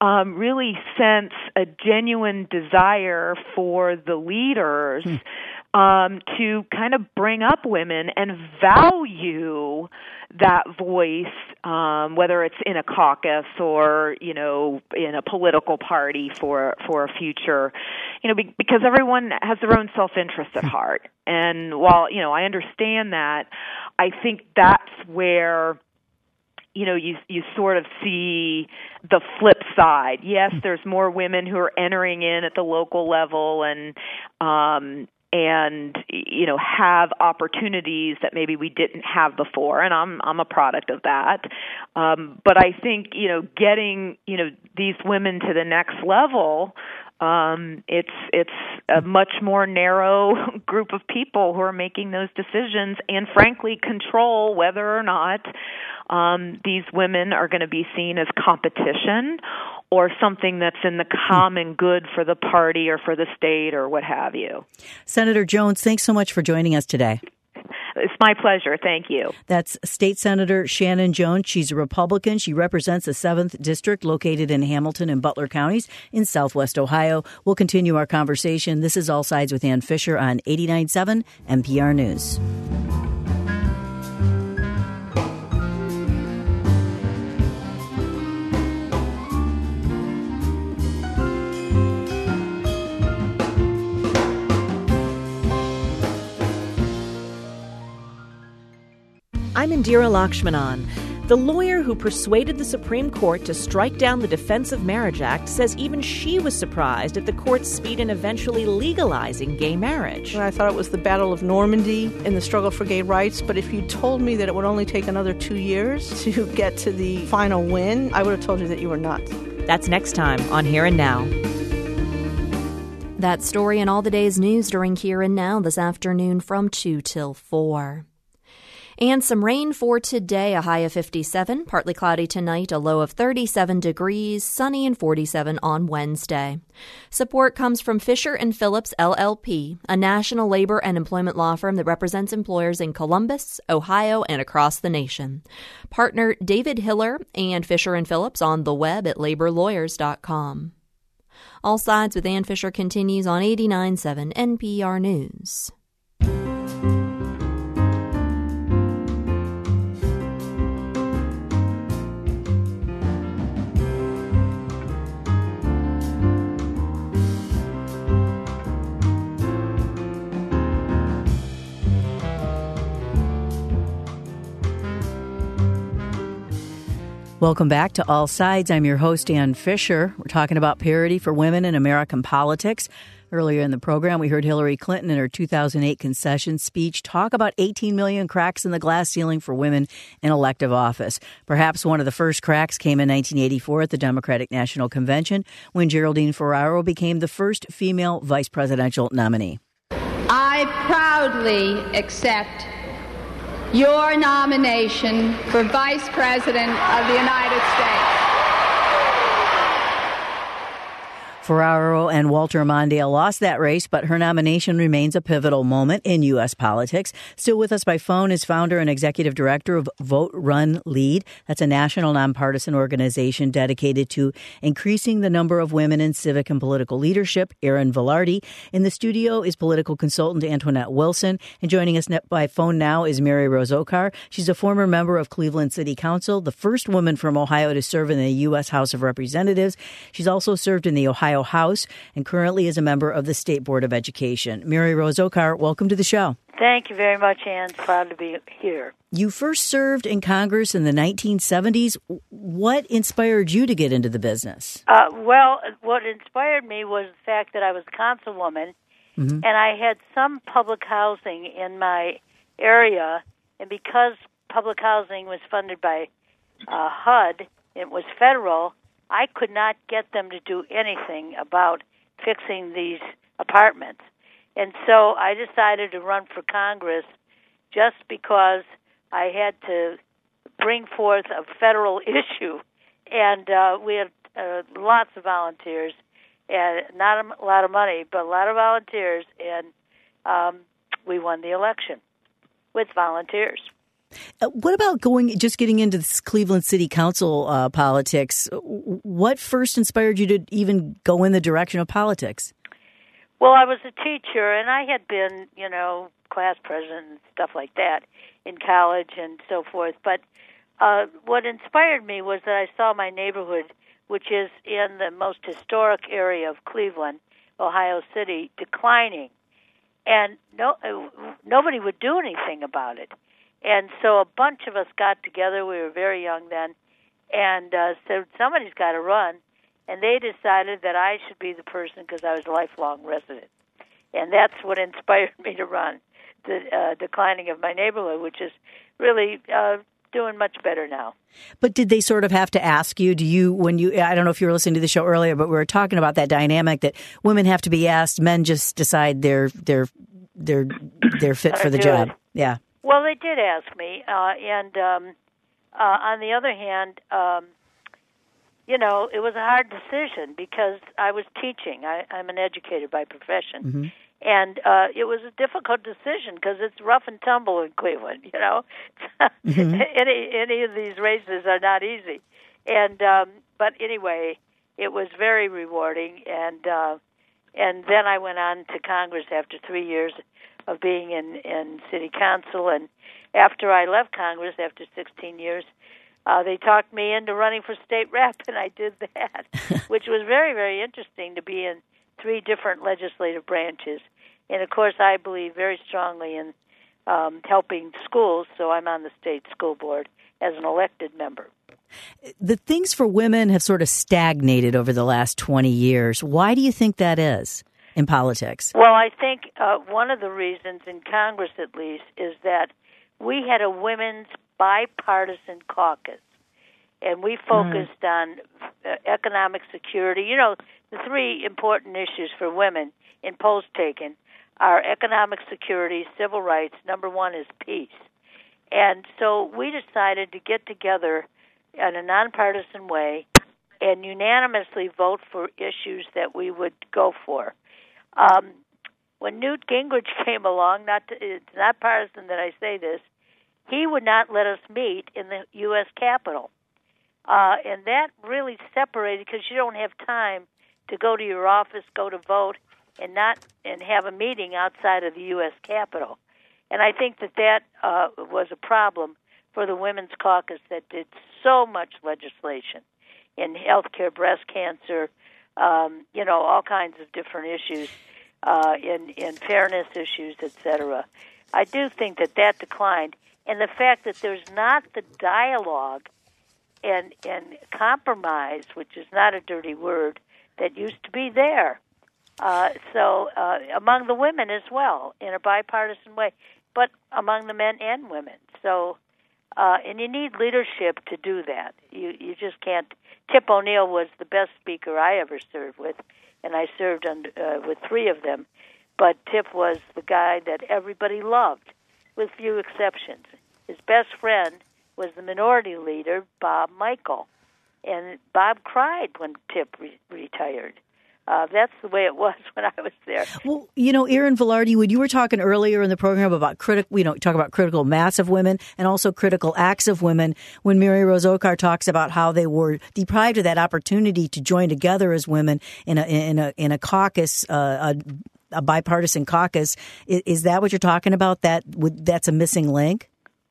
[SPEAKER 6] um, really sense a genuine desire for the leaders hmm. um, to kind of bring up women and value that voice, um, whether it's in a caucus or, you know, in a political party for for a future, you know, be, because everyone has their own self-interest at heart. And while, you know, I understand that, I think that's where, you know, you you sort of see the flip side. Yes, there's more women who are entering in at the local level and, um, and you know, have opportunities that maybe we didn't have before, and I'm I'm a product of that. Um, but I think, you know, getting, you know, these women to the next level, um, it's it's a much more narrow group of people who are making those decisions, and frankly control whether or not um, these women are going to be seen as competition or something that's in the common good for the party or for the state or what have you.
[SPEAKER 1] Senator Jones, thanks so much for joining us today.
[SPEAKER 6] It's my pleasure. Thank you.
[SPEAKER 1] That's State Senator Shannon Jones. She's a Republican. She represents the seventh District located in Hamilton and Butler counties in Southwest Ohio. We'll continue our conversation. This is All Sides with Ann Fisher on eighty-nine point seven N P R News.
[SPEAKER 8] I'm Indira Lakshmanan. The lawyer who persuaded the Supreme Court to strike down the Defense of Marriage Act says even she was surprised at the court's speed in eventually legalizing gay marriage.
[SPEAKER 9] I thought it was the Battle of Normandy in the struggle for gay rights, but if you told me that it would only take another two years to get to the final win, I would have told you that you were nuts.
[SPEAKER 8] That's next time on Here and Now.
[SPEAKER 10] That story and all the day's news during Here and Now this afternoon from two till four. And some rain for today, a high of fifty-seven, partly cloudy tonight, a low of thirty-seven degrees, sunny and forty-seven on Wednesday. Support comes from Fisher and Phillips, L L P, a national labor and employment law firm that represents employers in Columbus, Ohio, and across the nation. Partner David Hiller and Fisher and Phillips on the web at labor lawyers dot com. All Sides with Ann Fisher continues on eighty-nine point seven N P R News.
[SPEAKER 1] Welcome back to All Sides. I'm your host, Ann Fisher. We're talking about parity for women in American politics. Earlier in the program, we heard Hillary Clinton in her two thousand eight concession speech talk about eighteen million cracks in the glass ceiling for women in elective office. Perhaps one of the first cracks came in nineteen eighty-four at the Democratic National Convention when Geraldine Ferraro became the first female vice presidential nominee.
[SPEAKER 11] I proudly accept your nomination for Vice President of the United States.
[SPEAKER 1] Ferraro and Walter Mondale lost that race, but her nomination remains a pivotal moment in U S politics. Still with us by phone is founder and executive director of Vote, Run, Lead. That's a national nonpartisan organization dedicated to increasing the number of women in civic and political leadership, Erin Velarde. In the studio is political consultant Antoinette Wilson. And joining us by phone now is Mary Rose Ocar. She's a former member of Cleveland City Council, the first woman from Ohio to serve in the U S House of Representatives. She's also served in the Ohio House and currently is a member of the State Board of Education. Mary Rose Ocar, welcome to the show.
[SPEAKER 12] Thank you very much, Ann. Proud to be here.
[SPEAKER 1] You first served in Congress in the nineteen seventies. What inspired you to get into the business?
[SPEAKER 12] Uh, well, what inspired me was the fact that I was a councilwoman, mm-hmm. and I had some public housing in my area, and because public housing was funded by uh, H U D, it was federal, I could not get them to do anything about fixing these apartments. And so I decided to run for Congress just because I had to bring forth a federal issue. And uh, we had uh, lots of volunteers, and not a lot of money, but a lot of volunteers, and um, we won the election with volunteers.
[SPEAKER 1] Uh, what about going, just getting into this Cleveland City Council uh, politics? What first inspired you to even go in the direction of politics?
[SPEAKER 12] Well, I was a teacher, and I had been, you know, class president and stuff like that in college and so forth. But uh, what inspired me was that I saw my neighborhood, which is in the most historic area of Cleveland, Ohio City, declining. And no, nobody would do anything about it. And so a bunch of us got together. We were very young then, and uh, said, somebody's got to run. And they decided that I should be the person because I was a lifelong resident. And that's what inspired me to run, the uh, declining of my neighborhood, which is really uh, doing much better now.
[SPEAKER 1] But did they sort of have to ask you, do you, when you, I don't know if you were listening to the show earlier, but we were talking about that dynamic that women have to be asked, men just decide they're, they're, they're, they're fit for the job. Yeah.
[SPEAKER 12] Well, they did ask me. Uh, and um, uh, on the other hand, um, you know, it was a hard decision because I was teaching. I, I'm an educator by profession. Mm-hmm. And uh, it was a difficult decision because it's rough and tumble in Cleveland, you know. Mm-hmm. any any of these races are not easy. And um, but anyway, it was very rewarding. And uh, and then I went on to Congress after three years of being in, in city council. And after I left Congress, after sixteen years, Uh, they talked me into running for state rep, and I did that, which was very, very interesting to be in three different legislative branches. And, of course, I believe very strongly in um, helping schools, so I'm on the state school board as an elected member.
[SPEAKER 1] The things for women have sort of stagnated over the last twenty years. Why do you think that is in politics?
[SPEAKER 12] Well, I think uh, one of the reasons, in Congress at least, is that we had a women's bipartisan caucus, and we focused mm. on uh, economic security. You know, the three important issues for women in polls taken are economic security, civil rights. Number one is peace. And so we decided to get together in a nonpartisan way and unanimously vote for issues that we would go for. Um, when Newt Gingrich came along, not to, it's not partisan that I say this, he would not let us meet in the U S Capitol. Uh, and that really separated, because you don't have time to go to your office, go to vote, and not and have a meeting outside of the U S Capitol. And I think that that uh, was a problem for the Women's Caucus that did so much legislation in health care, breast cancer, um, you know, all kinds of different issues, uh, in, in fairness issues, et cetera. I do think that that declined. And the fact that there's not the dialogue and and compromise, which is not a dirty word, that used to be there. Uh, so uh, among the women as well, in a bipartisan way, but among the men and women. So, uh, and you need leadership to do that. You you just can't. Tip O'Neill was the best speaker I ever served with, and I served under, uh, with three of them. But Tip was the guy that everybody loved, with few exceptions. His best friend was the minority leader, Bob Michael. And Bob cried when Tip re- retired. Uh, that's the way it was when I was there.
[SPEAKER 1] Well, you know, Erin Vilardi, when you were talking earlier in the program about critical, you know, talk about critical mass of women and also critical acts of women, when Mary Rose Ocar talks about how they were deprived of that opportunity to join together as women in a in a in a caucus, uh, a, a bipartisan caucus, is, is that what you're talking about? That would, that's a missing link?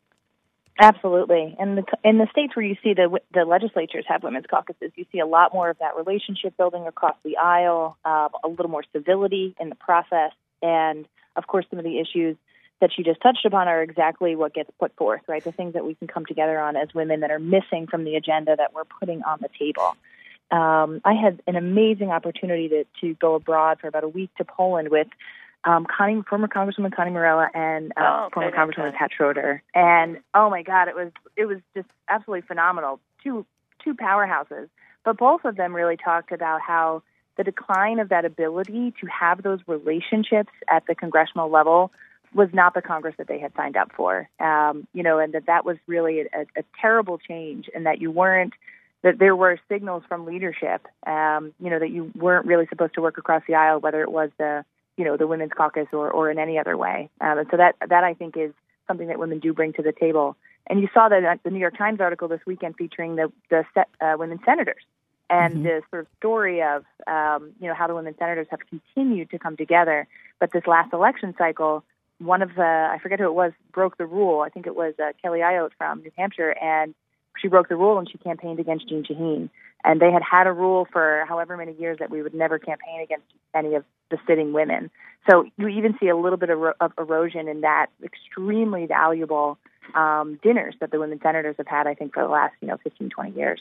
[SPEAKER 3] Absolutely. And the, in the states where you see the the legislatures have women's caucuses, you see a lot more of that relationship building across the aisle, uh, a little more civility in the process. And, of course, some of the issues that you just touched upon are exactly what gets put forth, right? The things that we can come together on as women that are missing from the agenda that we're putting on the table. Um, I had an amazing opportunity to, to go abroad for about a week to Poland with Um, Connie, former Congresswoman Connie Morella and uh,
[SPEAKER 12] oh, okay,
[SPEAKER 3] former Congresswoman Pat Schroeder, and oh my God, it was it was just absolutely phenomenal. Two two powerhouses, but both of them really talked about how the decline of that ability to have those relationships at the congressional level was not the Congress that they had signed up for. Um, you know, and that that was really a, a terrible change, and that you weren't that there were signals from leadership, um, you know, that you weren't really supposed to work across the aisle, whether it was the you know, the Women's Caucus or, or in any other way. Um, and so that, that I think is something that women do bring to the table. And you saw that the New York Times article this weekend featuring the, the uh, women senators and
[SPEAKER 1] Mm-hmm.
[SPEAKER 3] the sort of story of, um, you know, how the women senators have continued to come together. But this last election cycle, one of the, I forget who it was, broke the rule. I think it was uh, Kelly Ayotte from New Hampshire, and she broke the rule and she campaigned against Jeanne Shaheen. And they had had a rule for however many years that we would never campaign against any of the sitting women. So you even see a little bit of, of erosion in that extremely valuable um, dinners that the women senators have had, I think, for the last, you know, fifteen, twenty years.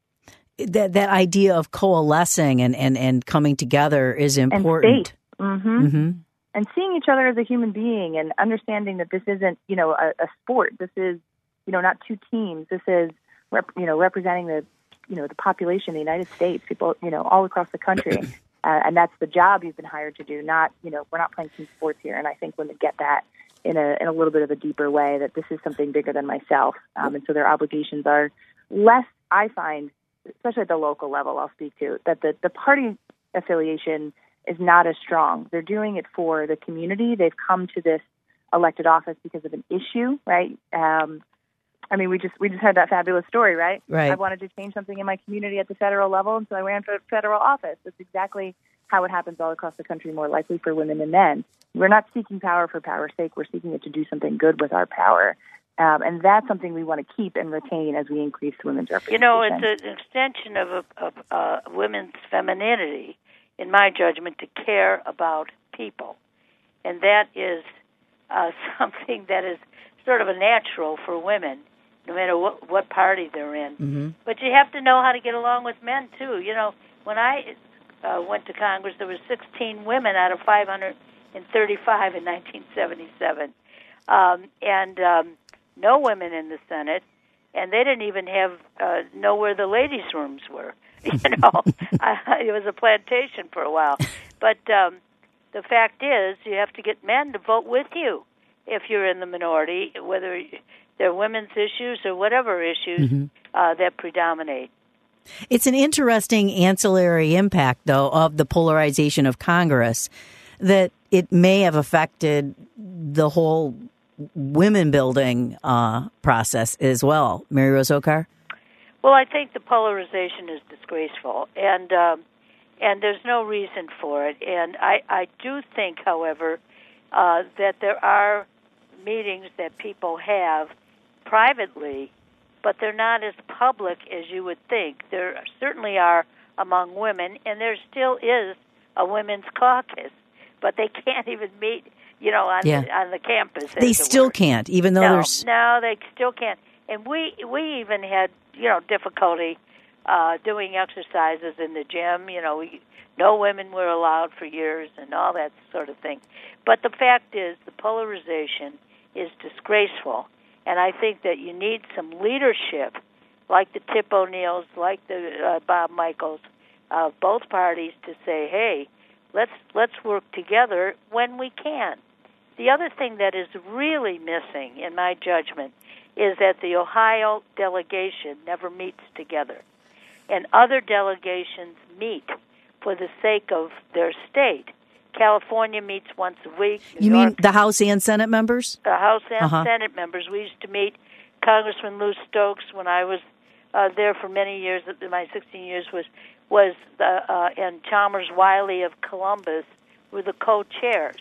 [SPEAKER 1] That that idea of coalescing and, and, and coming together is important.
[SPEAKER 3] And faith. Mm-hmm. Mm-hmm. And seeing each other as a human being and understanding that this isn't, you know, a, a sport. This is, you know, not two teams. This is, rep, you know, representing the, you know, the population of the United States, people, you know, all across the country. Uh, and that's the job you've been hired to do. Not, you know, we're not playing team sports here. And I think women get that in a in a little bit of a deeper way, that this is something bigger than myself. Um, and so their obligations are less, I find, especially at the local level, I'll speak to, that the, the party affiliation is not as strong. They're doing it for the community. They've come to this elected office because of an issue, right? Um, I mean, we just we just had that fabulous story, right?
[SPEAKER 1] Right.
[SPEAKER 3] I wanted to change something in my community at the federal level, and so I ran for federal office. That's exactly how it happens all across the country, more likely for women and men. We're not seeking power for power's sake. We're seeking it to do something good with our power. Um, and that's something we want to keep and retain as we increase women's representation.
[SPEAKER 12] You know, it's an extension of, a, of uh, women's femininity, in my judgment, to care about people. And that is uh, something that is sort of a natural for women, no matter what, what party they're in.
[SPEAKER 1] Mm-hmm.
[SPEAKER 12] But you have to know how to get along with men, too. You know, when I uh, went to Congress, there were sixteen women out of five hundred thirty-five in nineteen seventy-seven. Um, and um, no women in the Senate, and they didn't even have uh, know where the ladies' rooms were. You know, I, it was a plantation for a while. But um, the fact is, you have to get men to vote with you if you're in the minority, whether they're women's issues or whatever issues mm-hmm. uh, that predominate.
[SPEAKER 1] It's an interesting ancillary impact, though, of the polarization of Congress, that it may have affected the whole women building uh, process as well. Mary Rose Ocar?
[SPEAKER 12] Well, I think the polarization is disgraceful, and um, and there's no reason for it. And I, I do think, however, uh, that there are meetings that people have privately, but they're not as public as you would think. There certainly are among women, and there still is a women's caucus, but they can't even meet, you know, on,
[SPEAKER 1] yeah.
[SPEAKER 12] the, on the campus.
[SPEAKER 1] They still can't, even though
[SPEAKER 12] no,
[SPEAKER 1] there's...
[SPEAKER 12] No, they still can't. And we we even had, you know, difficulty uh, doing exercises in the gym. You know, we, no women were allowed for years and all that sort of thing. But the fact is, the polarization is disgraceful. And I think that you need some leadership, like the Tip O'Neills, like the uh, Bob Michels, uh, both parties, to say, hey, let's let's work together when we can. The other thing that is really missing, in my judgment, is that the Ohio delegation never meets together. And other delegations meet for the sake of their state. California meets once a week. New
[SPEAKER 1] you
[SPEAKER 12] York,
[SPEAKER 1] mean the House and Senate members?
[SPEAKER 12] The House and
[SPEAKER 1] uh-huh.
[SPEAKER 12] Senate members. We used to meet. Congressman Lou Stokes, when I was uh, there for many years, my sixteen years, was was the, uh, and Chalmers Wiley of Columbus were the co-chairs.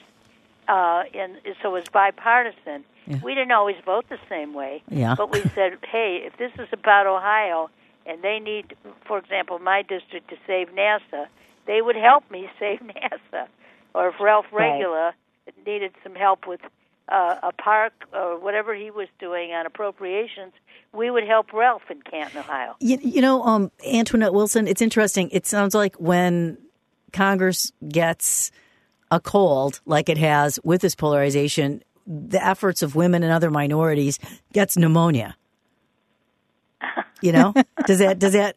[SPEAKER 12] Uh, and so it was bipartisan.
[SPEAKER 1] Yeah.
[SPEAKER 12] We didn't always vote the same way,
[SPEAKER 1] yeah.
[SPEAKER 12] but we said, hey, if this is about Ohio and they need, for example, my district to save NASA, they would help me save NASA. Or if Ralph Regula right. needed some help with uh, a park or whatever he was doing on appropriations, we would help Ralph in Canton, Ohio.
[SPEAKER 1] You, you know, um, Antoinette Wilson, it's interesting. It sounds like when Congress gets a cold, like it has with this polarization, the efforts of women and other minorities gets pneumonia. You know, does that does that?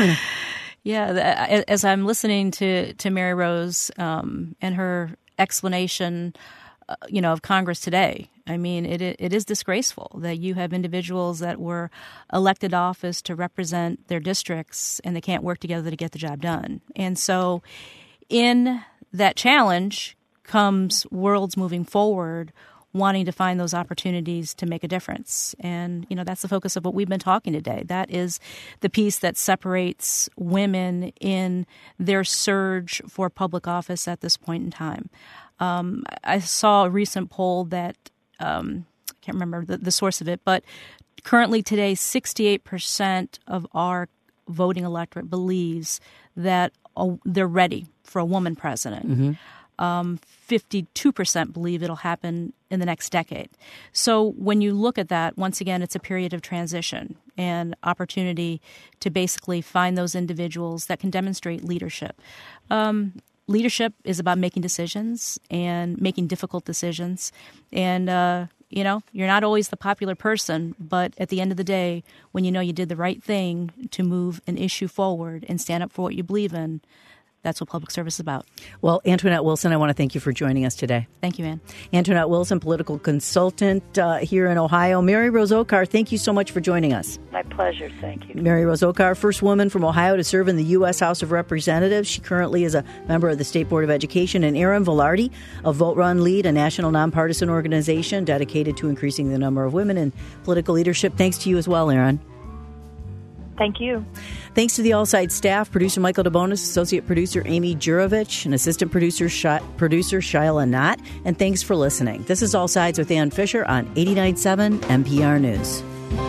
[SPEAKER 4] Yeah, as I'm listening to to Mary Rose um, and her explanation, uh, you know, of Congress today. I mean, it it is disgraceful that you have individuals that were elected office to represent their districts and they can't work together to get the job done. And so, in that challenge comes worlds moving forward wanting to find those opportunities to make a difference. And, you know, that's the focus of what we've been talking today. That is the piece that separates women in their surge for public office at this point in time. Um, I saw a recent poll that, um, I can't remember the, the source of it, but currently today, sixty-eight percent of our voting electorate believes that uh, they're ready for a woman president. Mm-hmm. Um, fifty-two percent believe it'll happen in the next decade. So when you look at that, once again, it's a period of transition and opportunity to basically find those individuals that can demonstrate leadership. Um, leadership is about making decisions and making difficult decisions. And, uh, you know, you're not always the popular person, but at the end of the day, when you know you did the right thing to move an issue forward and stand up for what you believe in, that's what public service is about.
[SPEAKER 1] Well, Antoinette Wilson, I want to thank you for joining us today.
[SPEAKER 4] Thank you, Ann.
[SPEAKER 1] Antoinette Wilson, political consultant uh, here in Ohio. Mary Rose Ocar, thank you so much for joining us.
[SPEAKER 12] My pleasure. Thank you.
[SPEAKER 1] Mary Rose Ocar, first woman from Ohio to serve in the U S House of Representatives. She currently is a member of the State Board of Education. And Erin Velarde of Vote Run Lead, a national nonpartisan organization dedicated to increasing the number of women in political leadership. Thanks to you as well, Erin.
[SPEAKER 3] Thank you.
[SPEAKER 1] Thanks to the All Sides staff, producer Michael DeBonis, associate producer Amy Jurovich, and assistant producer Sh- producer Shyla Knott. And thanks for listening. This is All Sides with Ann Fisher on eighty-nine point seven N P R News.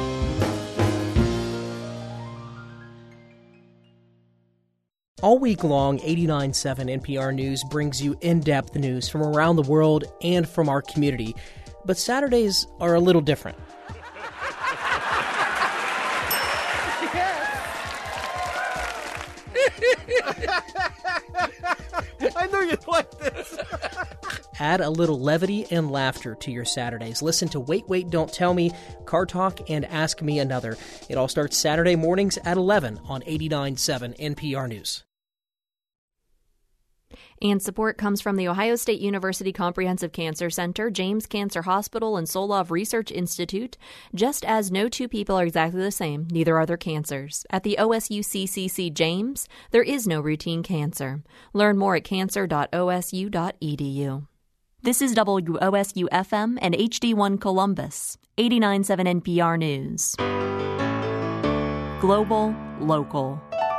[SPEAKER 13] All week long, eighty-nine point seven N P R News brings you in-depth news from around the world and from our community. But Saturdays are a little different.
[SPEAKER 14] I knew you'd like this.
[SPEAKER 13] Add a little levity and laughter to your Saturdays. Listen to Wait, Wait, Don't Tell Me, Car Talk, and Ask Me Another. It all starts Saturday mornings at eleven on eighty-nine point seven N P R News.
[SPEAKER 10] And support comes from the Ohio State University Comprehensive Cancer Center, James Cancer Hospital, and Solov Research Institute. Just as no two people are exactly the same, neither are their cancers. At the O S U C C C James, there is no routine cancer. Learn more at cancer dot O S U dot E D U. This is W O S U F M and H D one Columbus, eighty-nine point seven N P R News. Global, local.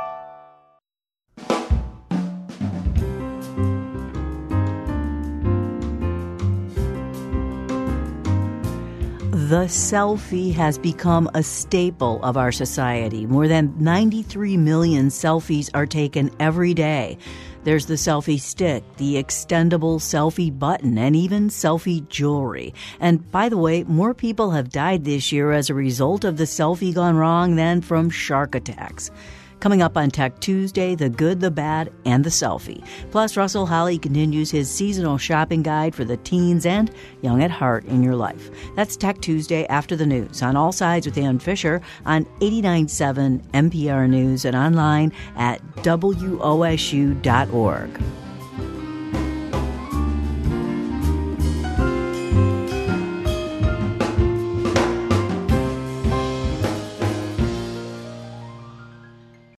[SPEAKER 1] The selfie has become a staple of our society. More than ninety-three million selfies are taken every day. There's the selfie stick, the extendable selfie button, and even selfie jewelry. And by the way, more people have died this year as a result of the selfie gone wrong than from shark attacks. Coming up on Tech Tuesday, the good, the bad, and the selfie. Plus, Russell Holly continues his seasonal shopping guide for the teens and young at heart in your life. That's Tech Tuesday after the news on All Sides with Ann Fisher on eighty-nine point seven N P R News and online at W O S U dot org.